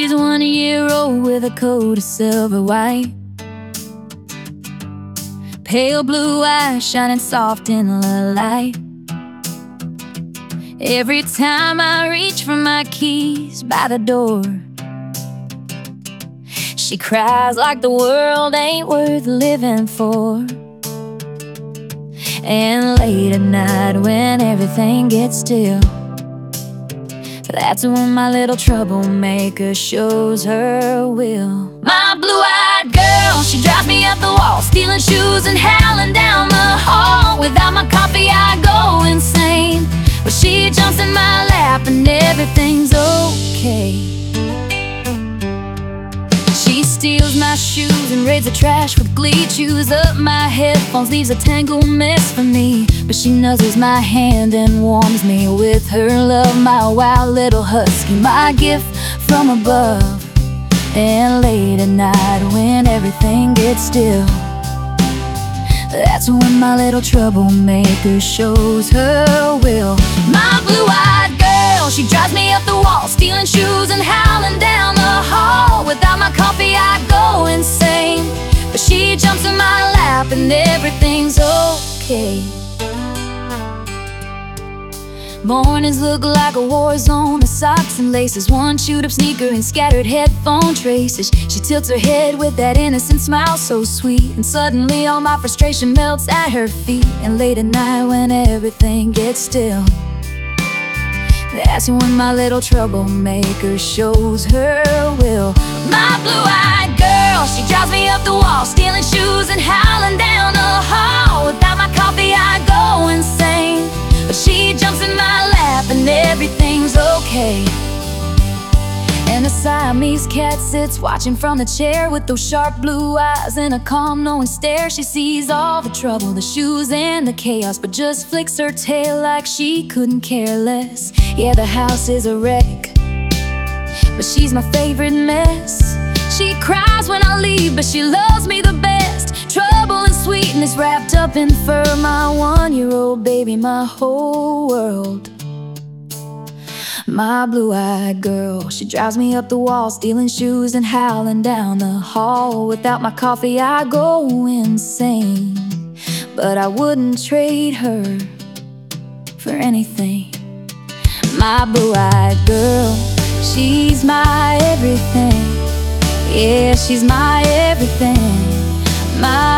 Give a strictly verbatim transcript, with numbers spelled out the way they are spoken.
She's one year old with a coat of silver white, pale blue eyes shining soft in the light. Every time I reach for my keys by the door, she cries like the world ain't worth living for. And late at night when everything gets still, that's when my little troublemaker shows her will. My blue-eyed girl, she drives me up the wall, stealing shoes and howling down the hall. Without my coffee I go insane, but she jumps in my lap and everything's okay. She steals my shoes and raids the trash with glee, chews up my headphones, leaves a tangled mess for me. But she nuzzles my hand and warms me with her love, my wild little husky, my gift from above. And late at night when everything gets still, that's when my little troublemaker shows her will. My blue-eyed girl, she drives me up the wall, stealing shoes and howling down the hall. Without my coffee I go insane, but she jumps in my lap and everything's okay. Mornings look like a war zone of socks and laces, one chewed-up sneaker and scattered headphone traces. She tilts her head with that innocent smile so sweet, and suddenly all my frustration melts at her feet. And late at night when everything gets still, that's when my little troublemaker shows her will. My blue-eyed girl, she drives me up the wall, stealing shoes and howling down the hall. Without my coffee I go insane, but she jumps in my lap and everything's okay. And the Siamese cat sits watching from the chair with those sharp blue eyes and a calm knowing stare. She sees all the trouble, the shoes and the chaos, but just flicks her tail like she couldn't care less. Yeah, the house is a wreck, but she's my favorite mess. She cries when I leave, but she loves me the best. Trouble and sweetness wrapped up in fur, my one-year-old baby, my whole world. My blue-eyed girl, she drives me up the wall, stealing shoes and howling down the hall. Without my coffee I go insane, but I wouldn't trade her for anything. My blue-eyed girl, she's my everything. Yeah, she's my everything. My